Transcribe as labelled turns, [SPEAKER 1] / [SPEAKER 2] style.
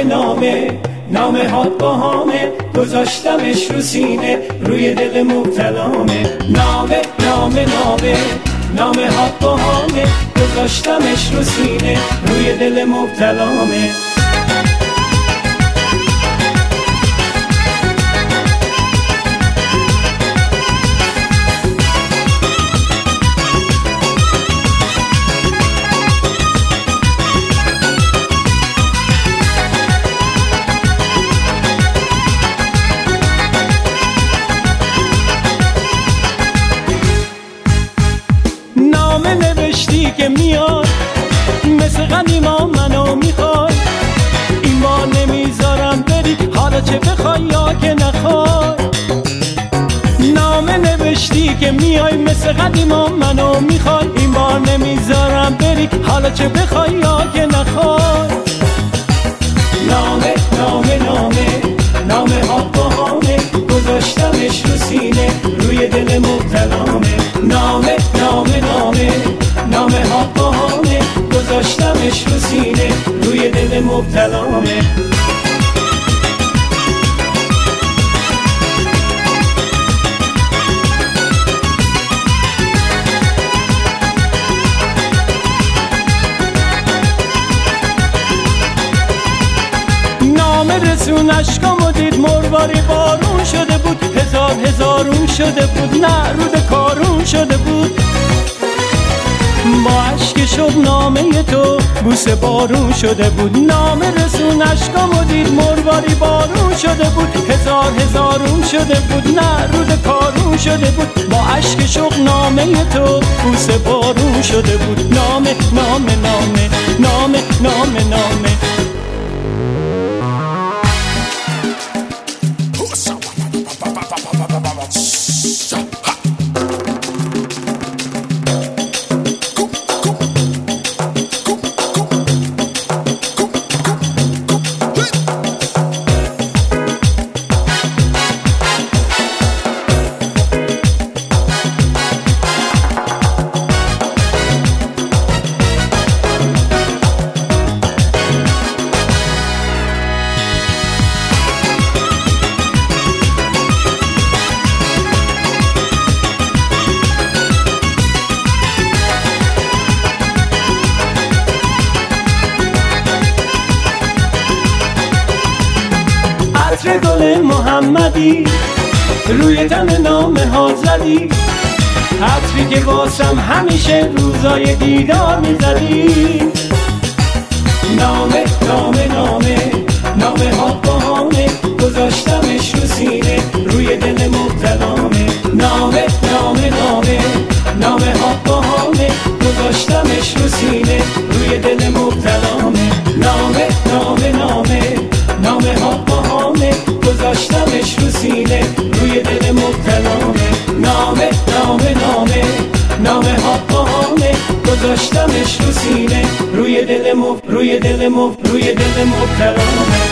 [SPEAKER 1] نامه هات باهامه، گذاشتمش رو سینه روی دل مبتلامه. نامه هات باهامه، گذاشتمش رو سینه روی دل مبتلامه. نامه نوشتی که میاد مثل قدیما منو میخوای، این بار نمیذارم بری حالا چه بخوای یا که نخوای. نامه نوشتی که میای مثل قدیما منو میخوای، این بار نمیذارم بری حالا چه بخوای یا که نخوای. نامه هات باهامه، گذاشتمش رو سینه روی دل مبتلامه. نامه هات باهامه، گذاشتمش رو سینه روی دل مبتلامه. نامه رسون اشکامو دید مرواری بارون شده بود، هزارون شده بود، نه رود کارون شده بود. با عشق شد نامه تو بوسه بارون شده بود. نامه رسون اشکامو دید مرواری بارون شده بود، هزارون شده بود، نه رود کارون شده بود. با عشق شد نامه تو بوسه بارون شده بود. نامه عطر گل محمدی روی تن نامه ها زدی، عطری که واسم همیشه روزای دیدار میزدی. نامه هات باهامه، گذاشتمش رو سینه روی دل مبتلامه. نامه هات باهامه، گذاشتمش رو سینه روی دل مبتلامه. نامه هات باهامه، گذاشتمش رو سینه روی دل مبتلامه. نامه هات باهامه، گذاشتمش رو سینه روی دل مبتلامه.